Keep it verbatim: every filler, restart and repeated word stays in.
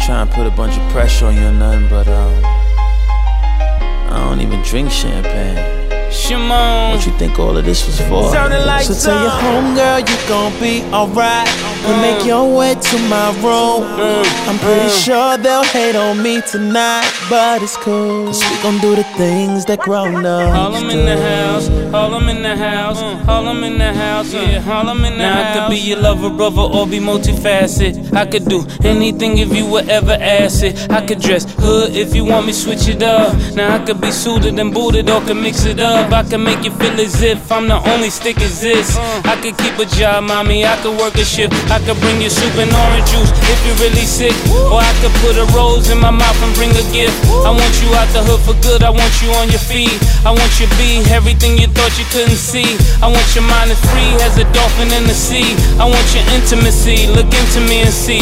trying to put a bunch of pressure on you or nothing, but um, I don't even drink champagne. Shimon, What you think all of this was for? like So tell your homegirl you gon' be alright. We Mm. make your way to my room. Mm. I'm pretty Mm. sure they'll hate on me tonight, but it's cool, 'cause we gon' do the things that grown ups Harlem in the house, Harlem in the house, Harlem in the house, yeah, Harlem in the now house. Now I could be your lover, brother, or be multifaceted. I could do anything if you would ever ask it. I could dress hood if you want me, switch it up. Now I could be suited and booted or can mix it up. I can make you feel as if I'm the only stick as this. I could keep a job, mommy, I could work a shift. I could bring you soup and orange juice if you're really sick. Or I could put a rose in my mouth and bring a gift. I want you out the hood for good, I want you on your feet. I want you to be everything you thought you couldn't see. I want your mind as free as a dolphin in the sea. I want your intimacy, look into me and see